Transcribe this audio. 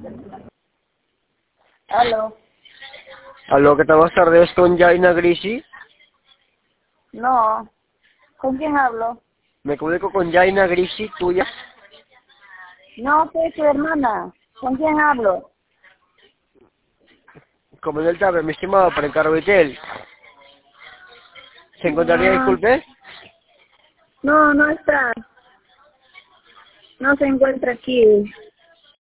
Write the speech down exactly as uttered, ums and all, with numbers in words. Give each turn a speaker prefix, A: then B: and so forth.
A: Aló.
B: Aló, ¿qué tal? Buenas tardes, con Jaina Grisi.
A: No. ¿Con quién hablo?
B: Me comunico con Jaina Grisi, tuya.
A: No, soy su hermana. ¿Con quién hablo?
B: Como en el tabe, mi estimado, para encargo de él. ¿Se encontraría,
A: Ah,
B: disculpe?
A: no, no está. No se encuentra aquí.